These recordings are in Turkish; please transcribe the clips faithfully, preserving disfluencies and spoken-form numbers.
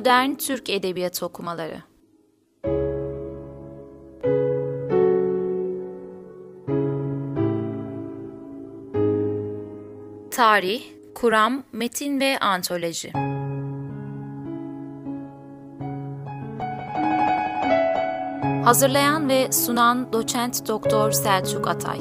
Modern Türk Edebiyatı Okumaları. Tarih, kuram, metin ve antoloji. Hazırlayan ve sunan Doçent Doktor Selçuk Atay.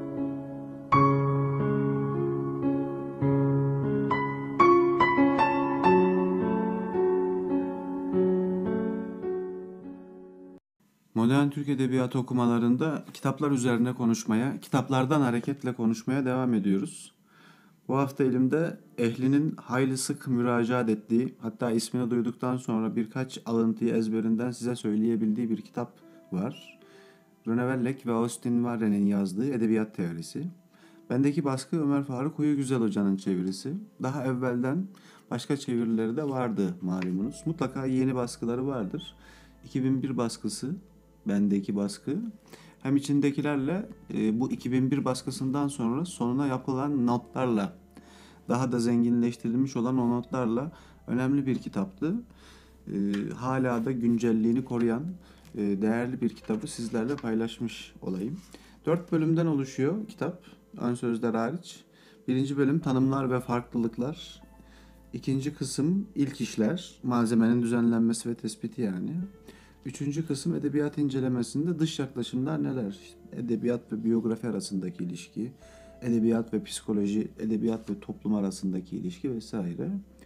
Modern Türk Edebiyatı okumalarında kitaplar üzerine konuşmaya, kitaplardan hareketle konuşmaya devam ediyoruz. Bu hafta elimde ehlinin hayli sık müracaat ettiği, hatta ismini duyduktan sonra birkaç alıntıyı ezberinden size söyleyebildiği bir kitap var. Rene Wellek ve Austin Warren'in yazdığı Edebiyat Teorisi. Bendeki baskı Ömer Faruk Uyugüzel Hoca'nın çevirisi. Daha evvelden başka çevirileri de vardı malumunuz. Mutlaka yeni baskıları vardır. iki bin bir baskısı bendeki baskı. Hem içindekilerle e, bu iki bin bir baskısından sonra sonuna yapılan notlarla, daha da zenginleştirilmiş olan o notlarla önemli bir kitaptı. E, hala da güncelliğini koruyan e, değerli bir kitabı sizlerle paylaşmış olayım. Dört bölümden oluşuyor kitap, ön sözler hariç. Birinci bölüm tanımlar ve farklılıklar. İkinci kısım ilk işler, malzemenin düzenlenmesi ve tespiti yani. Üçüncü kısım edebiyat incelemesinde dış yaklaşımlar neler? Edebiyat ve biyografi arasındaki ilişki, edebiyat ve psikoloji, edebiyat ve toplum arasındaki ilişki vesaire.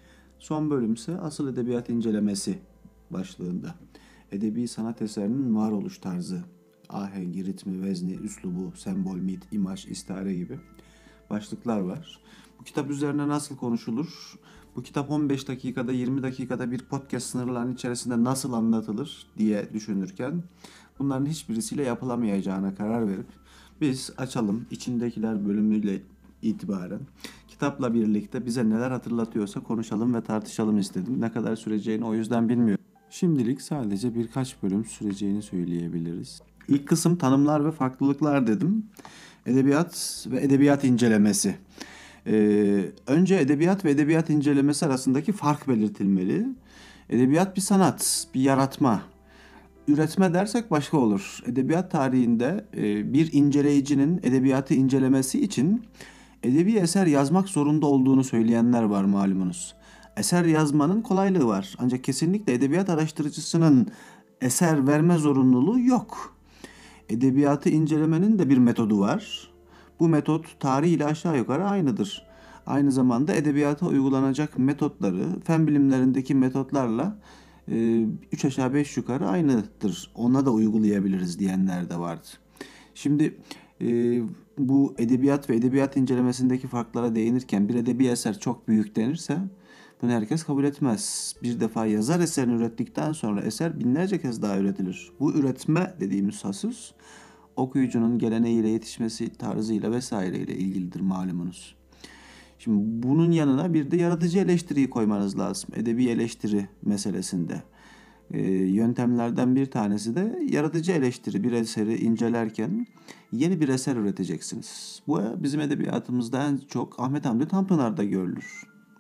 Son bölümse asıl edebiyat incelemesi başlığında. Edebi sanat eserinin varoluş tarzı, ahengi, ritmi, vezni, üslubu, sembol, mit, imaj, istare gibi başlıklar var. Bu kitap üzerine nasıl konuşulur? Bu kitap on beş dakikada, yirmi dakikada bir podcast sınırlarının içerisinde nasıl anlatılır diye düşünürken bunların hiçbirisiyle yapılamayacağına karar verip biz açalım içindekiler bölümüyle itibaren kitapla birlikte bize neler hatırlatıyorsa konuşalım ve tartışalım istedim. Ne kadar süreceğini o yüzden bilmiyorum. Şimdilik sadece birkaç bölüm süreceğini söyleyebiliriz. İlk kısım tanımlar ve farklılıklar dedim. Edebiyat ve edebiyat incelemesi. Ee, önce edebiyat ve edebiyat incelemesi arasındaki fark belirtilmeli. Edebiyat bir sanat, bir yaratma. Üretme dersek başka olur. Edebiyat tarihinde e, bir inceleyicinin edebiyatı incelemesi için edebi eser yazmak zorunda olduğunu söyleyenler var malumunuz. Eser yazmanın kolaylığı var. Ancak kesinlikle edebiyat araştırıcısının eser verme zorunluluğu yok. Edebiyatı incelemenin de bir metodu var. Bu metot tarih ile aşağı yukarı aynıdır. Aynı zamanda edebiyata uygulanacak metotları, fen bilimlerindeki metotlarla e, üç aşağı beş yukarı aynıdır. Ona da uygulayabiliriz diyenler de vardı. Şimdi e, bu edebiyat ve edebiyat incelemesindeki farklara değinirken bir edebi eser çok büyük denirse bunu herkes kabul etmez. Bir defa yazar eserini ürettikten sonra eser binlerce kez daha üretilir. Bu üretme dediğimiz husus okuyucunun geleneğiyle, yetişmesi tarzıyla vesaireyle ilgilidir malumunuz. Şimdi bunun yanına bir de yaratıcı eleştiriyi koymanız lazım. Edebi eleştiri meselesinde. Ee, yöntemlerden bir tanesi de yaratıcı eleştiri. Bir eseri incelerken yeni bir eser üreteceksiniz. Bu bizim edebiyatımızda en çok Ahmet Hamdi Tanpınar'da görülür.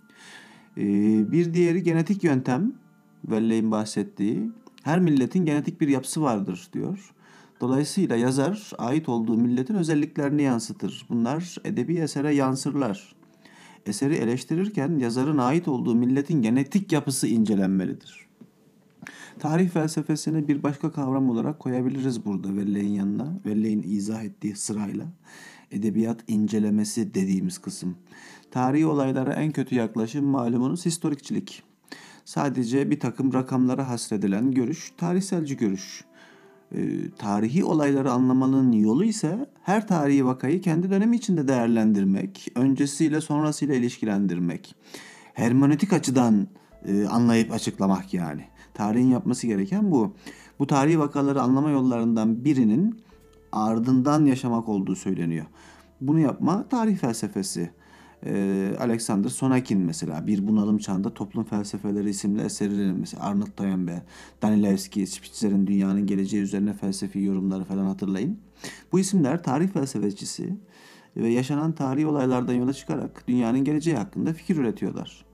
Ee, bir diğeri genetik yöntem. Wellek'in bahsettiği. Her milletin genetik bir yapısı vardır diyor. Dolayısıyla yazar ait olduğu milletin özelliklerini yansıtır. Bunlar edebi esere yansırlar. Eseri eleştirirken yazarın ait olduğu milletin genetik yapısı incelenmelidir. Tarih felsefesini bir başka kavram olarak koyabiliriz burada Wellek'in yanına. Wellek'in izah ettiği sırayla. Edebiyat incelemesi dediğimiz kısım. Tarihi olaylara en kötü yaklaşım malumunuz historikçilik. Sadece bir takım rakamlara hasredilen görüş, tarihselci görüş. E, tarihi olayları anlamanın yolu ise her tarihi vakayı kendi dönemi içinde değerlendirmek, öncesiyle sonrasıyla ilişkilendirmek. Hermenötik açıdan e, anlayıp açıklamak yani. Tarihin yapması gereken bu. Bu tarihi vakaları anlama yollarından birinin ardından yaşamak olduğu söyleniyor. Bunu yapma tarih felsefesi. Ee, Alexander Sonakin mesela Bir Bunalım Çağında Toplum Felsefeleri isimli eseri, mesela Arnold Toynbee, Danilevski, Spitzer'in Dünyanın Geleceği üzerine felsefi yorumları falan hatırlayın. Bu isimler tarih felsefecisi ve yaşanan tarihi olaylardan yola çıkarak dünyanın geleceği hakkında fikir üretiyorlar.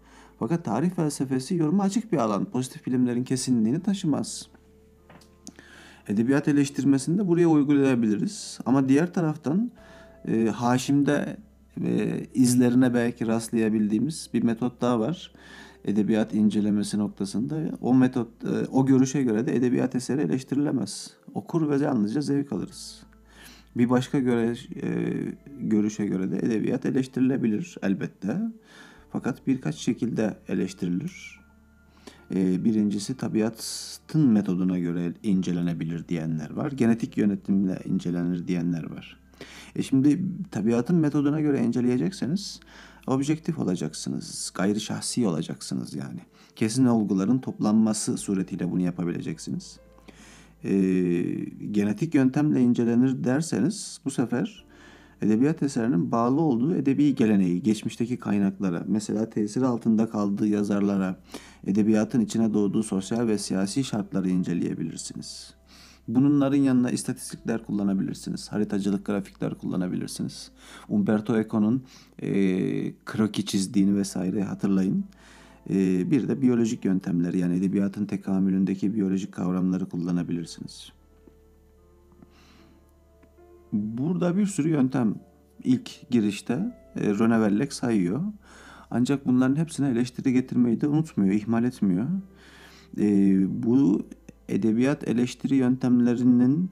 Fakat tarih felsefesi yoruma açık bir alan. Pozitif bilimlerin kesinliğini taşımaz. Edebiyat eleştirmesini de buraya uygulayabiliriz. Ama diğer taraftan e, Haşim'de e, izlerine belki rastlayabildiğimiz bir metot daha var. Edebiyat incelemesi noktasında. O metot, e, o görüşe göre de edebiyat eseri eleştirilemez. Okur ve yalnızca zevk alırız. Bir başka göre, e, görüşe göre de edebiyat eleştirilebilir elbette. Fakat birkaç şekilde eleştirilir. E, birincisi tabiatın metoduna göre incelenebilir diyenler var. Genetik yönetimle incelenir diyenler var. E şimdi tabiatın metoduna göre inceleyecekseniz objektif olacaksınız. Gayri şahsi olacaksınız yani. Kesin olguların toplanması suretiyle bunu yapabileceksiniz. E, genetik yöntemle incelenir derseniz bu sefer edebiyat eserinin bağlı olduğu edebi geleneği, geçmişteki kaynaklara, mesela tesir altında kaldığı yazarlara, edebiyatın içine doğduğu sosyal ve siyasi şartları inceleyebilirsiniz. Bunların yanına istatistikler kullanabilirsiniz, haritacılık, grafikler kullanabilirsiniz. Umberto Eco'nun e, kroki çizdiğini vesaire hatırlayın. E, bir de biyolojik yöntemler, yani edebiyatın tekamülündeki biyolojik kavramları kullanabilirsiniz. Burada bir sürü yöntem ilk girişte e, Röne Wellek sayıyor. Ancak bunların hepsine eleştiri getirmeyi de unutmuyor, ihmal etmiyor. E, bu edebiyat eleştiri yöntemlerinin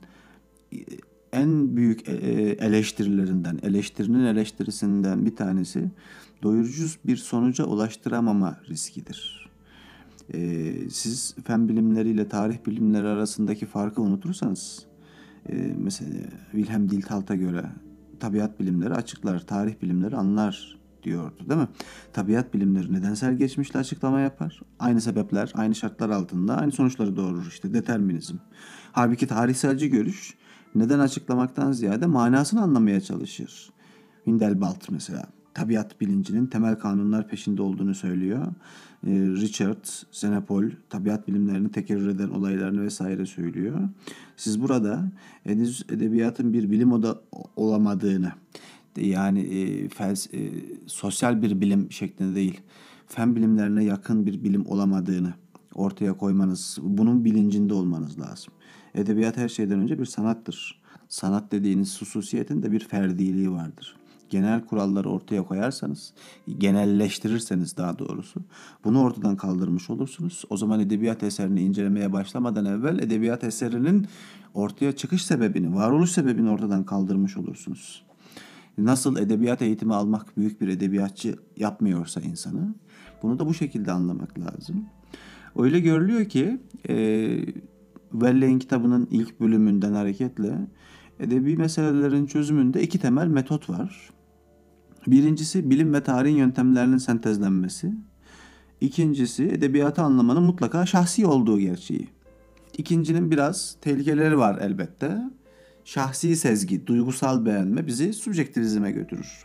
en büyük e, eleştirilerinden, eleştirinin eleştirisinden bir tanesi doyurucu bir sonuca ulaştıramama riskidir. E, siz fen bilimleriyle tarih bilimleri arasındaki farkı unutursanız, Ee, mesela Wilhelm Dilthalt'a göre tabiat bilimleri açıklar, tarih bilimleri anlar diyordu, değil mi? Tabiat bilimleri nedensel geçmişle açıklama yapar. Aynı sebepler, aynı şartlar altında aynı sonuçları doğurur, işte determinizm. Halbuki tarihselci görüş neden açıklamaktan ziyade manasını anlamaya çalışır. Windelbald mesela tabiat bilincinin temel kanunlar peşinde olduğunu söylüyor. Richard Xenopol tabiat bilimlerini tekerrür eden olaylarını vesaire söylüyor. Siz burada edebiyatın bir bilim oda olamadığını, yani e, fels, e, sosyal bir bilim şeklinde değil, fen bilimlerine yakın bir bilim olamadığını ortaya koymanız, bunun bilincinde olmanız lazım. Edebiyat her şeyden önce bir sanattır. Sanat dediğiniz hususiyetin de bir ferdiliği vardır. Genel kuralları ortaya koyarsanız, genelleştirirseniz daha doğrusu, bunu ortadan kaldırmış olursunuz. O zaman edebiyat eserini incelemeye başlamadan evvel edebiyat eserinin ortaya çıkış sebebini, varoluş sebebini ortadan kaldırmış olursunuz. Nasıl edebiyat eğitimi almak büyük bir edebiyatçı yapmıyorsa insanı, bunu da bu şekilde anlamak lazım. Öyle görülüyor ki e, Wellek'in kitabının ilk bölümünden hareketle edebi meselelerin çözümünde iki temel metot var. Birincisi bilim ve tarihin yöntemlerinin sentezlenmesi. İkincisi edebiyatı anlamanın mutlaka şahsi olduğu gerçeği. İkincinin biraz tehlikeleri var elbette. Şahsi sezgi, duygusal beğenme bizi subjektivizme götürür.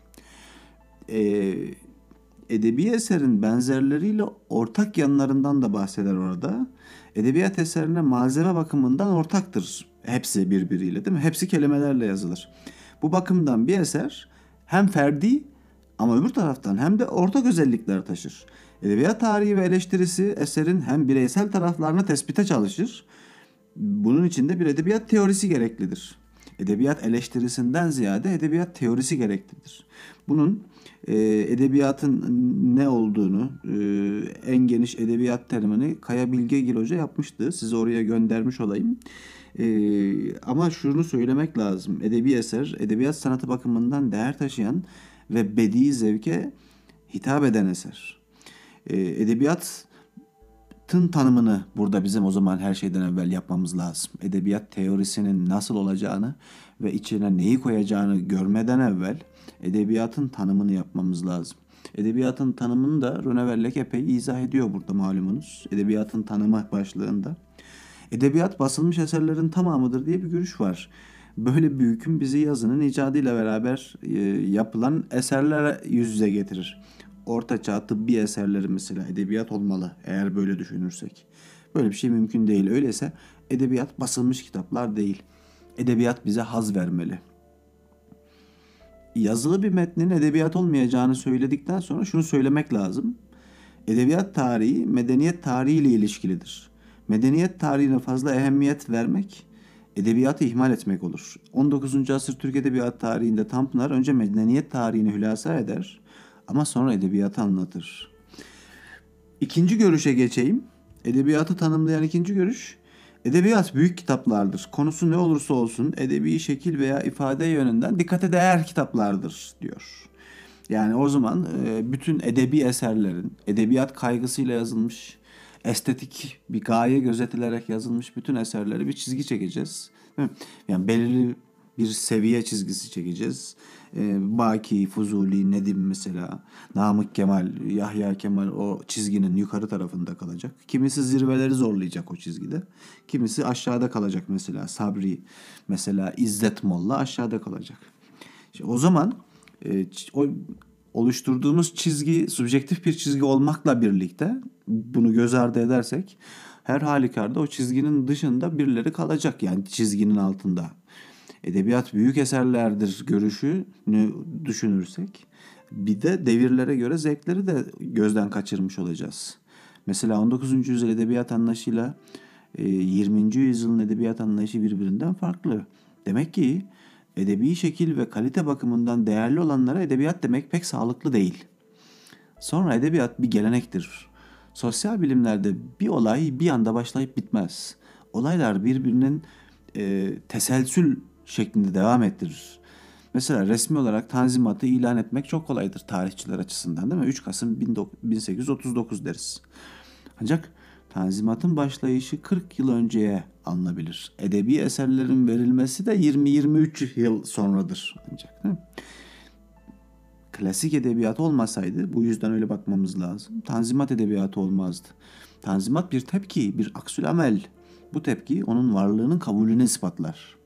Ee, edebi eserin benzerleriyle ortak yanlarından da bahseder orada. Edebiyat eserine malzeme bakımından ortaktır hepsi birbiriyle, değil mi? Hepsi kelimelerle yazılır. Bu bakımdan bir eser hem ferdi ama öbür taraftan hem de ortak özellikler taşır. Edebiyat tarihi ve eleştirisi eserin hem bireysel taraflarını tespite çalışır. Bunun için de bir edebiyat teorisi gereklidir. Edebiyat eleştirisinden ziyade edebiyat teorisi gereklidir. Bunun e, edebiyatın ne olduğunu, e, en geniş edebiyat terimini Kaya Bilgegil Hoca yapmıştı. Sizi oraya göndermiş olayım. E, ama şunu söylemek lazım. Edebi eser, edebiyat sanatı bakımından değer taşıyan ve bedi zevke hitap eden eser. E, edebiyat Tın tanımını burada bizim o zaman her şeyden evvel yapmamız lazım. Edebiyat teorisinin nasıl olacağını ve içine neyi koyacağını görmeden evvel edebiyatın tanımını yapmamız lazım. Edebiyatın tanımını da Röne Wellek epey izah ediyor burada malumunuz. Edebiyatın tanımı başlığında. Edebiyat basılmış eserlerin tamamıdır diye bir görüş var. Böyle bir hüküm bizi yazının icadıyla beraber e, yapılan eserlere yüz yüze getirir. Ortaçağ tıbbi eserleri mesela edebiyat olmalı eğer böyle düşünürsek. Böyle bir şey mümkün değil. Öyleyse edebiyat basılmış kitaplar değil. Edebiyat bize haz vermeli. Yazılı bir metnin edebiyat olmayacağını söyledikten sonra şunu söylemek lazım. Edebiyat tarihi medeniyet tarihi ile ilişkilidir. Medeniyet tarihine fazla ehemmiyet vermek, edebiyatı ihmal etmek olur. on dokuzuncu asır Türk Edebiyat tarihinde Tanpınar önce medeniyet tarihini hülasa eder ama sonra edebiyatı anlatır. İkinci görüşe geçeyim. Edebiyatı tanımlayan ikinci görüş, edebiyat büyük kitaplardır. Konusu ne olursa olsun edebi şekil veya ifade yönünden dikkate değer kitaplardır diyor. Yani o zaman e, bütün edebi eserlerin edebiyat kaygısıyla yazılmış, estetik bir gaye gözetilerek yazılmış bütün eserleri bir çizgi çekeceğiz. Değil mi? Yani belirli bir seviye çizgisi çekeceğiz. E, Baki, Fuzuli, Nedim mesela, Namık Kemal, Yahya Kemal o çizginin yukarı tarafında kalacak. Kimisi zirveleri zorlayacak o çizgide. Kimisi aşağıda kalacak mesela. Sabri mesela, İzzet Molla aşağıda kalacak. İşte o zaman e, o oluşturduğumuz çizgi subjektif bir çizgi olmakla birlikte bunu göz ardı edersek her halükarda o çizginin dışında birileri kalacak, yani çizginin altında. Edebiyat büyük eserlerdir görüşünü düşünürsek bir de devirlere göre zevkleri de gözden kaçırmış olacağız. Mesela on dokuzuncu yüzyıl edebiyat anlayışıyla e, yirminci yüzyılın edebiyat anlayışı birbirinden farklı. Demek ki edebi şekil ve kalite bakımından değerli olanlara edebiyat demek pek sağlıklı değil. Sonra edebiyat bir gelenektir. Sosyal bilimlerde bir olay bir anda başlayıp bitmez. Olaylar birbirinin e, teselsül şeklinde devam ettirir. Mesela resmi olarak Tanzimat'ı ilan etmek çok kolaydır tarihçiler açısından, değil mi? üç Kasım bin sekiz yüz otuz dokuz deriz. Ancak Tanzimat'ın başlayışı kırk yıl önceye alınabilir. Edebi eserlerin verilmesi de yirmi yirmi üç yıl sonradır ancak. Değil mi? Klasik edebiyat olmasaydı, bu yüzden öyle bakmamız lazım, Tanzimat edebiyatı olmazdı. Tanzimat bir tepki, bir aksülamel. Bu tepki onun varlığının kabulünü ispatlar.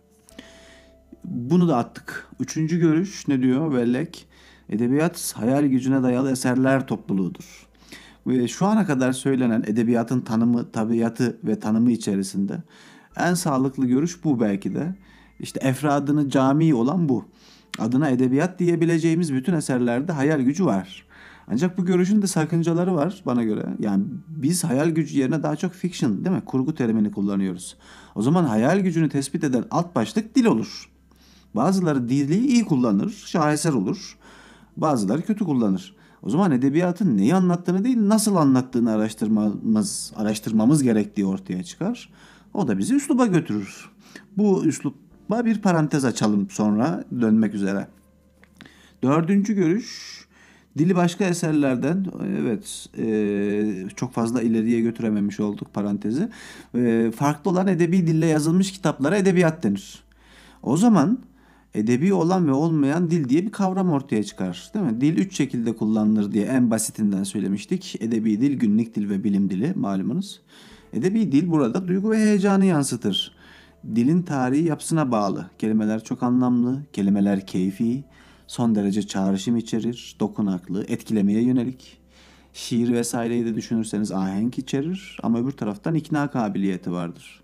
Bunu da attık. Üçüncü görüş ne diyor Bellek? Edebiyat hayal gücüne dayalı eserler topluluğudur. Ve şu ana kadar söylenen edebiyatın tanımı, tabiatı ve tanımı içerisinde en sağlıklı görüş bu belki de. İşte efradını cami olan bu. Adına edebiyat diyebileceğimiz bütün eserlerde hayal gücü var. Ancak bu görüşün de sakıncaları var bana göre. Yani biz hayal gücü yerine daha çok fiction, değil mi? Kurgu terimini kullanıyoruz. O zaman hayal gücünü tespit eden alt başlık dil olur. Bazıları dili iyi kullanır, şaheser olur. Bazıları kötü kullanır. O zaman edebiyatın neyi anlattığını değil, nasıl anlattığını araştırmamız, araştırmamız gerektiği ortaya çıkar. O da bizi üsluba götürür. Bu üslupla bir parantez açalım sonra dönmek üzere. Dördüncü görüş, dili başka eserlerden, evet e, çok fazla ileriye götürememiş olduk parantezi. E, farklı olan edebi dille yazılmış kitaplara edebiyat denir. O zaman edebi olan ve olmayan dil diye bir kavram ortaya çıkar, değil mi? Dil üç şekilde kullanılır diye en basitinden söylemiştik. Edebi dil, günlük dil ve bilim dili malumunuz. Edebi dil burada duygu ve heyecanı yansıtır. Dilin tarihi yapısına bağlı. Kelimeler çok anlamlı, kelimeler keyfi, son derece çağrışım içerir, dokunaklı, etkilemeye yönelik. Şiir vesaireyi de düşünürseniz ahenk içerir ama öbür taraftan ikna kabiliyeti vardır.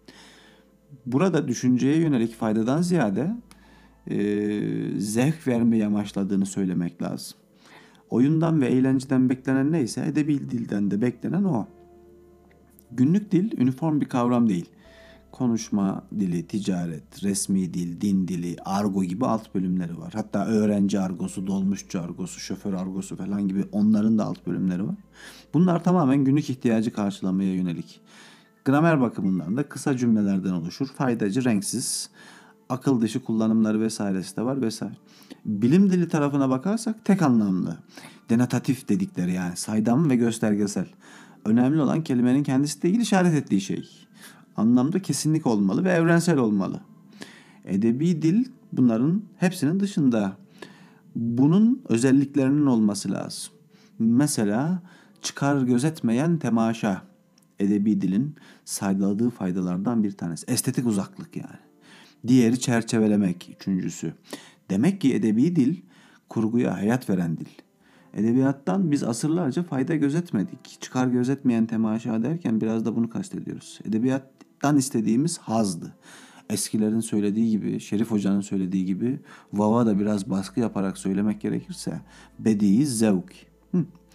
Burada düşünceye yönelik faydadan ziyade e, zevk vermeyi amaçladığını söylemek lazım. Oyundan ve eğlenceden beklenen neyse edebi dilden de beklenen o. Günlük dil üniform bir kavram değil. Konuşma dili, ticaret, resmi dil, din dili, argo gibi alt bölümleri var. Hatta öğrenci argosu, dolmuşçu argosu, şoför argosu falan gibi onların da alt bölümleri var. Bunlar tamamen günlük ihtiyacı karşılamaya yönelik. Gramer bakımından da kısa cümlelerden oluşur. Faydacı, renksiz, akıl dışı kullanımları vesairesi de var vesaire. Bilim dili tarafına bakarsak tek anlamlı. Denotatif dedikleri, yani saydam ve göstergesel. Önemli olan kelimenin kendisi değil, işaret ettiği şey. Anlamda kesinlik olmalı ve evrensel olmalı. Edebi dil bunların hepsinin dışında. Bunun özelliklerinin olması lazım. Mesela çıkar gözetmeyen temaşa. Edebi dilin saydığı faydalardan bir tanesi. Estetik uzaklık yani. Diğeri çerçevelemek, üçüncüsü. Demek ki edebi dil kurguya hayat veren dil. Edebiyattan biz asırlarca fayda gözetmedik. Çıkar gözetmeyen temaşa derken biraz da bunu kastediyoruz. Edebiyattan istediğimiz hazdı. Eskilerin söylediği gibi, Şerif Hoca'nın söylediği gibi, Vava da biraz baskı yaparak söylemek gerekirse, bedi zevk. Hı.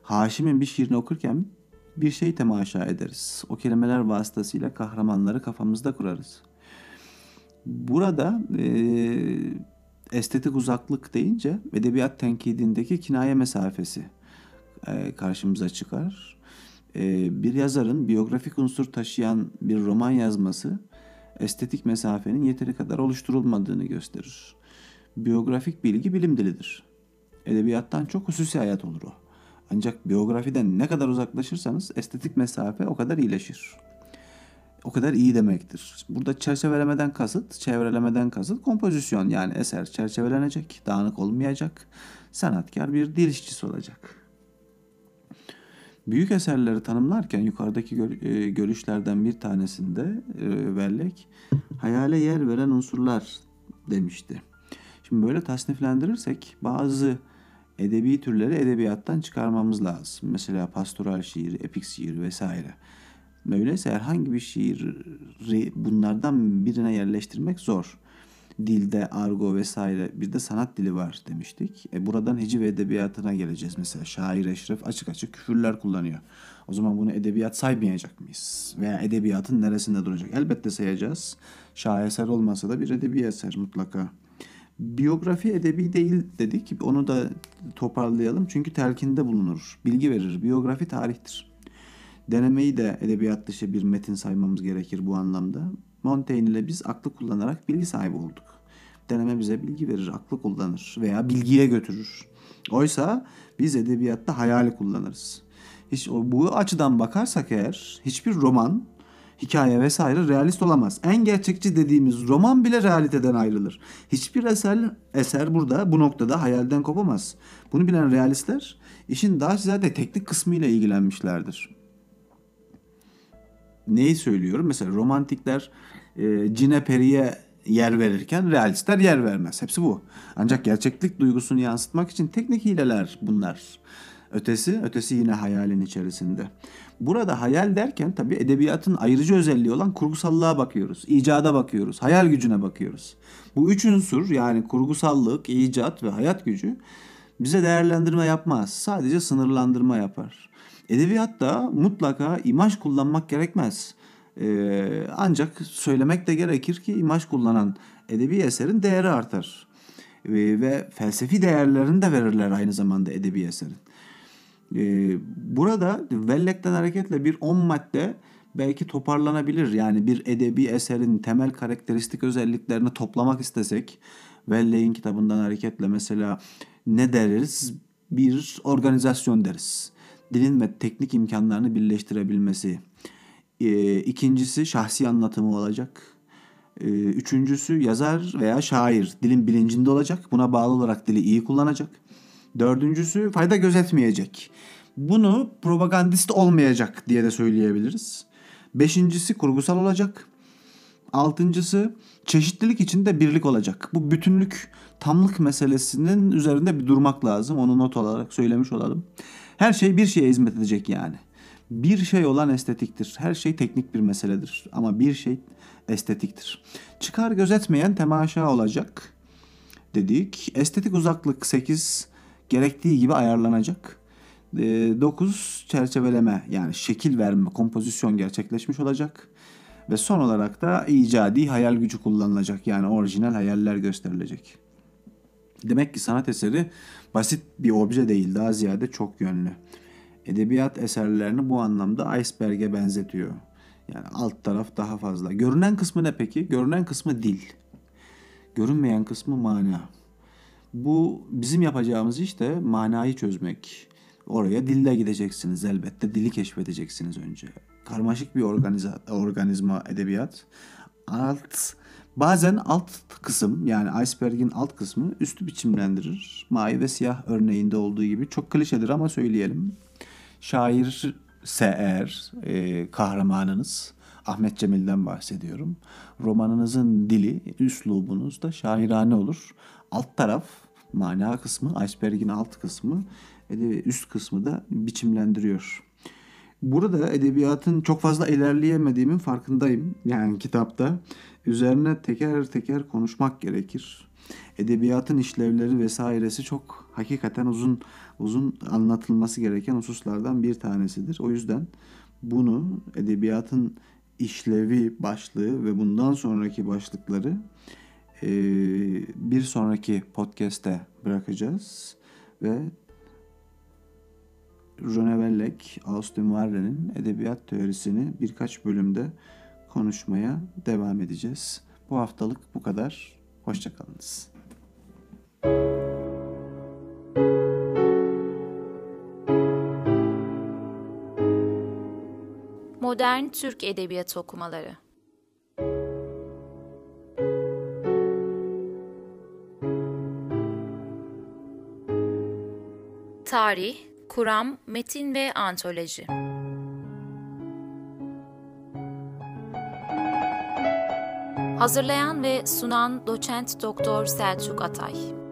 Haşim'in bir şiirini okurken bir şey temaşa ederiz. O kelimeler vasıtasıyla kahramanları kafamızda kurarız. Burada e, estetik uzaklık deyince edebiyat tenkidindeki kinaye mesafesi e, karşımıza çıkar. E, bir yazarın biyografik unsur taşıyan bir roman yazması estetik mesafenin yeteri kadar oluşturulmadığını gösterir. Biyografik bilgi bilim dilidir. Edebiyattan çok hususi hayat olur o. Ancak biyografiden ne kadar uzaklaşırsanız estetik mesafe o kadar iyileşir. O kadar iyi demektir. Burada çerçevelemeden kasıt, çevrelemeden kasıt kompozisyon, yani eser çerçevelenecek, dağınık olmayacak, sanatkar bir dil işçisi olacak. Büyük eserleri tanımlarken yukarıdaki görüşlerden bir tanesinde Wellek hayale yer veren unsurlar demişti. Şimdi böyle tasniflendirirsek bazı edebi türleri edebiyattan çıkarmamız lazım. Mesela pastoral şiir, epik şiir vesaire. Öyleyse herhangi bir şiiri bunlardan birine yerleştirmek zor. Dilde argo vesaire, bir de sanat dili var demiştik. E buradan hiciv edebiyatına geleceğiz. Mesela şair Eşref açık açık küfürler kullanıyor. O zaman bunu edebiyat saymayacak mıyız? Veya edebiyatın neresinde duracak? Elbette sayacağız. Şaheser olmasa da bir edebi eser mutlaka. Biyografi edebi değil dedik. Onu da toparlayalım. Çünkü telkinde bulunur. Bilgi verir. Biyografi tarihtir. Denemeyi de edebiyat dışı bir metin saymamız gerekir bu anlamda. Montaigne ile biz aklı kullanarak bilgi sahibi olduk. Deneme bize bilgi verir, aklı kullanır veya bilgiye götürür. Oysa biz edebiyatta hayali kullanırız. Hiç, bu açıdan bakarsak eğer hiçbir roman, hikaye vesaire realist olamaz. En gerçekçi dediğimiz roman bile realiteden ayrılır. Hiçbir eser, eser burada bu noktada hayalden kopamaz. Bunu bilen realistler işin daha ziyade teknik kısmıyla ilgilenmişlerdir. Neyi söylüyorum? Mesela romantikler e, cine periye yer verirken realistler yer vermez. Hepsi bu. Ancak gerçeklik duygusunu yansıtmak için teknik hileler bunlar. Ötesi, ötesi yine hayalin içerisinde. Burada hayal derken tabii edebiyatın ayırıcı özelliği olan kurgusallığa bakıyoruz. İcada bakıyoruz. Hayal gücüne bakıyoruz. Bu üç unsur, yani kurgusallık, icat ve hayat gücü bize değerlendirme yapmaz. Sadece sınırlandırma yapar. Edebiyatta mutlaka imaj kullanmak gerekmez. Ee, ancak söylemek de gerekir ki imaj kullanan edebi eserin değeri artar. Ee, ve felsefi değerlerini de verirler aynı zamanda edebi eserin. Ee, burada Wellek'ten hareketle bir on madde belki toparlanabilir. Yani bir edebi eserin temel karakteristik özelliklerini toplamak istesek, Wellek'in kitabından hareketle mesela ne deriz? Bir organizasyon deriz. Dilin ve teknik imkanlarını birleştirebilmesi. Ee, ikincisi şahsi anlatımı olacak. Ee, üçüncüsü yazar veya şair dilin bilincinde olacak. Buna bağlı olarak dili iyi kullanacak. Dördüncüsü fayda gözetmeyecek. Bunu propagandist olmayacak diye de söyleyebiliriz. Beşincisi kurgusal olacak. Altıncısı çeşitlilik içinde birlik olacak. Bu bütünlük, tamlık meselesinin üzerinde bir durmak lazım. Onu not olarak söylemiş olalım. Her şey bir şeye hizmet edecek yani. Bir şey olan estetiktir. Her şey teknik bir meseledir. Ama bir şey estetiktir. Çıkar gözetmeyen temaşa olacak dedik. Estetik uzaklık sekiz gerektiği gibi ayarlanacak. dokuz çerçeveleme, yani şekil verme, kompozisyon gerçekleşmiş olacak. Ve son olarak da icadi hayal gücü kullanılacak. Yani orijinal hayaller gösterilecek. Demek ki sanat eseri basit bir obje değil, daha ziyade çok yönlü. Edebiyat eserlerini bu anlamda iceberg'e benzetiyor. Yani alt taraf daha fazla. Görünen kısmı ne peki? Görünen kısmı dil. Görünmeyen kısmı mana. Bu bizim yapacağımız işte manayı çözmek. Oraya dille gideceksiniz elbette. Dili keşfedeceksiniz önce. Karmaşık bir organiza, organizma edebiyat. Alt, bazen alt kısım, yani iceberg'in alt kısmı üstü biçimlendirir. Mavi ve siyah örneğinde olduğu gibi. Çok klişedir ama söyleyelim. Şairse eğer e, kahramanınız, Ahmet Cemil'den bahsediyorum. Romanınızın dili, üslubunuz da şairane olur. Alt taraf, mana kısmı, iceberg'in alt kısmı, üst kısmı da biçimlendiriyor. Burada edebiyatın çok fazla ilerleyemediğimin farkındayım. Yani kitapta üzerine teker teker konuşmak gerekir. Edebiyatın işlevleri vesairesi çok hakikaten uzun uzun anlatılması gereken hususlardan bir tanesidir. O yüzden bunu edebiyatın işlevi başlığı ve bundan sonraki başlıkları e, bir sonraki podcast'te bırakacağız ve Rene Wellek, Austin Warren'in edebiyat teorisini birkaç bölümde konuşmaya devam edeceğiz. Bu haftalık bu kadar. Hoşça kalınız. Modern Türk Edebiyatı okumaları. Tarih, kuram, metin ve antoloji. Hazırlayan ve sunan Doçent Doktor Selçuk Atay.